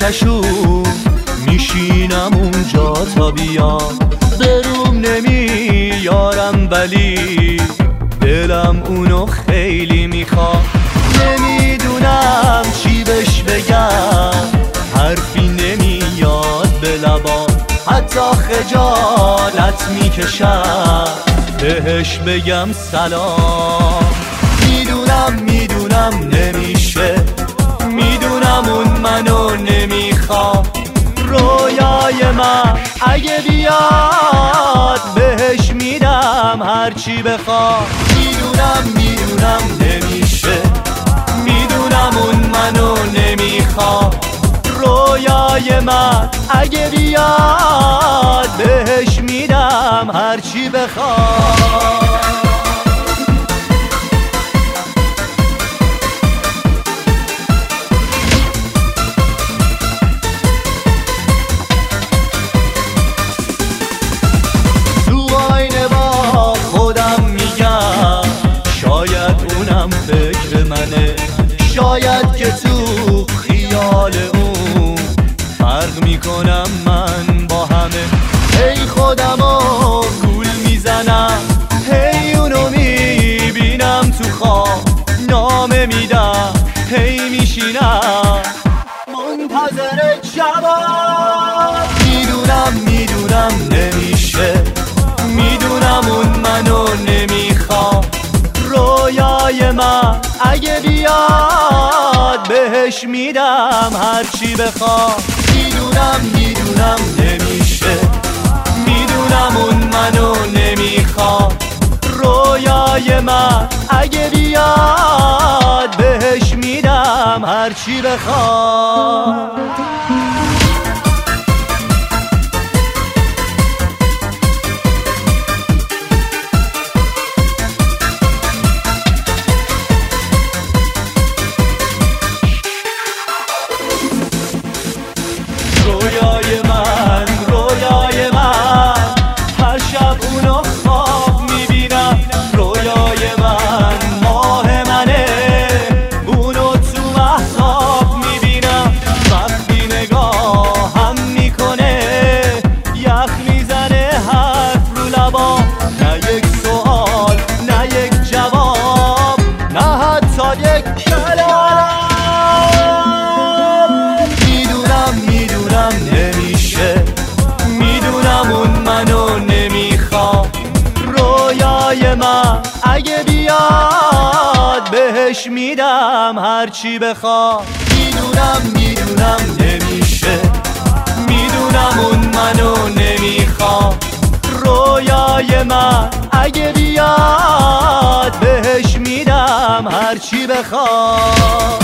چشوم میشینم اونجا تا بیام، بروم نمیارم ولی دلم اونو خیلی میخواد. نمیدونم چی بهش بگم، حرفی نمیاد به لبام، حتی خجالت میکشم بهش بگم سلام. میدونم نمیشه، میدونم اون منو نمیخواد. رویای من اگه بیاد بهش میدم هرچی بخواد. میدونم نمیشه، میدونم اون منو نمیخواد. رویای من اگه بیاد بهش میدم هرچی بخواد. فکر منه، شاید که تو خیال اون فرق میکنم من با همه. هی خودمو گول میزنم، هی اونو میبینم تو خواب، نامه میدم، هی میشینم منتظر جواب. میدونم نمیشه، میدونم اون منو نمیخواد. رویای من اگه بیاد بهش میدم هرچی بخواد. میدونم نمیشه، میدونم اون منو نمیخواد. رویای من اگه بیاد بهش میدم هرچی بخواد. رویای من هر شب اونو خواب میبینم. رویای من ماه منه، اونو تو مهتاب میبینم. وقتی نگاهم میکنه یخ میزنه حرف رو لبام. نه یک سوال، نه یک جواب، نه حتی یک کلام. میدونم نمیشه، میدونم اون منو نمیخواد. رویای من اگه بیاد بهش میدم هرچی بخواد. میدونم نمیشه، میدونم اون منو نمیخواد. رویای من اگه بیاد بهش میدم هرچی بخواد.